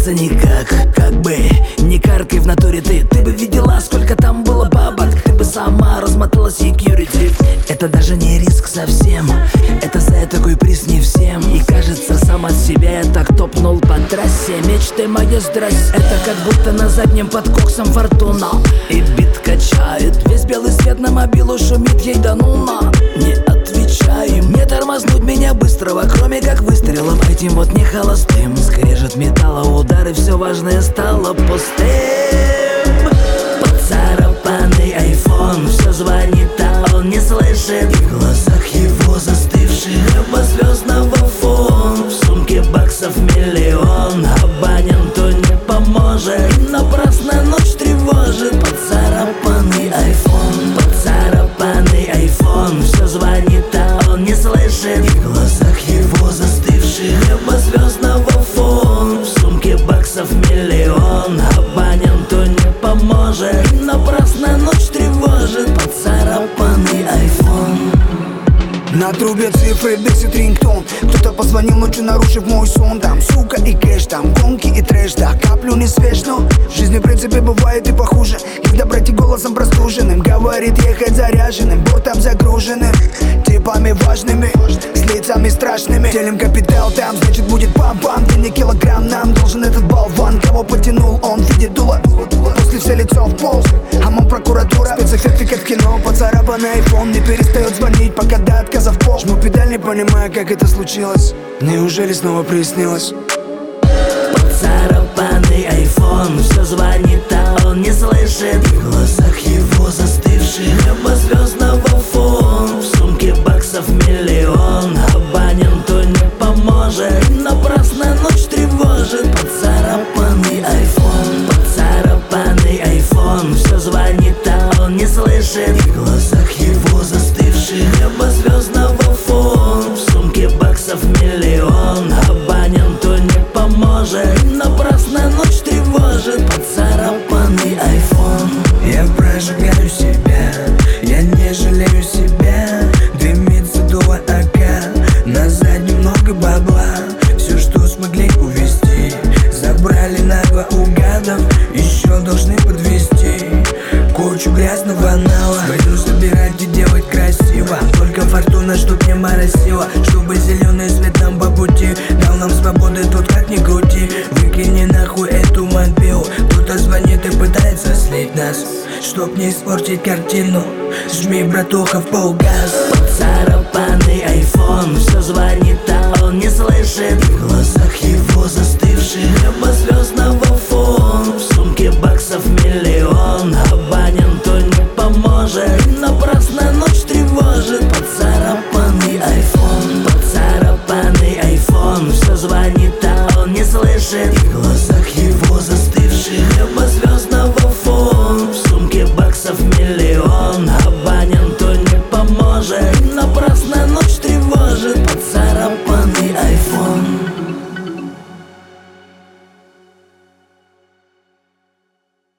расстаться никак. Как бы не каркай в натуре ты бы видела, сколько там было бабок. Ты бы сама размотала security. Это даже не риск совсем, это за такой приз не всем. И кажется, сам от себя я так топнул по трассе. Мечты мои, здрасте. Это как будто на заднем под коксом фортуна. И бит качает, весь белый свет на мобилу шумит, ей да ну на. Не отвечаем, не тормознуть меня быстрого, кроме как выстрелом этим вот не холостым. Скрежет металла, удары, все важное стало пустым. Поцарапанный айфон, все звонит, а он не слышит. И в глазах его застывший небо звездного фон. В сумке баксов миллион, абоненту не поможет. И напрасно ночь тревожит. Поцарапанный айфон, поцарапанный айфон, все звонит, а он не слышит. И в глазах его застывший небо звездного фон. В сумке баксов миллион, абоненту не поможет. И напрасно ночь тревожит. Поцарапанный айфон. На трубе цифры, бесит рингтон. Кто-то позвонил ночью, нарушив мой сон. Там сука и кэш, там гонки и трэш. Да, каплю не свеж, но в жизни в принципе бывает и похуже. Когда братья голосом простуженным говорит ехать заряженным, бортом загруженным, типами важными, с лицами страшными. Делим капитал, там значит будет пам-пам. Денег килограмм нам должен этот болван. Кого потянул, он видит дуло. После все лицо в пол, ОМОН, прокуратура, спецэффекты как в кино. Поцарапанный айфон не перестает звонить, пока до отказа в пол. Жму педаль, не понимая, как это случилось. Неужели снова приснилось? Поцарапанный айфон, все звонит, а он не слышит. И в глазах его застывший небо звездного фон. В сумке баксов миллион, абоненту не поможет. И напрасно ночь тревожит. Поцарапанный айфон, поцарапанный айфон, все звонит, а он не слышит. И в глазах его застывший небо звездного фон. В сумке баксов миллион, абоненту не поможет. И напрасно ночь тревожит. Поцарапанный айфон. Я прожигаю себя, я не жалею себя. Дымится дуло АК, на заднем много бабла. Все, что смогли увезти, забрали нагло у гадов. Еще должны подвести кучу грязного нала. Пойду собирать и делать красиво. Только фортуна, чтоб не моросила, чтобы зеленый свет нам по пути дал нам свободы, тут как ни крути. Выкини нахуй эту мобилу. Кто-то звонит и пытается слить нас, чтоб не испортить картину. Жми, братуха, в полгаз.